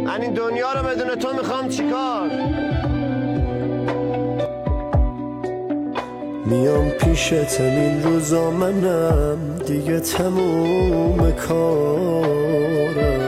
این دنیا رو بدون تو میخوام چیکار؟ میام پیشت این روزا منم دیگه تموم کارم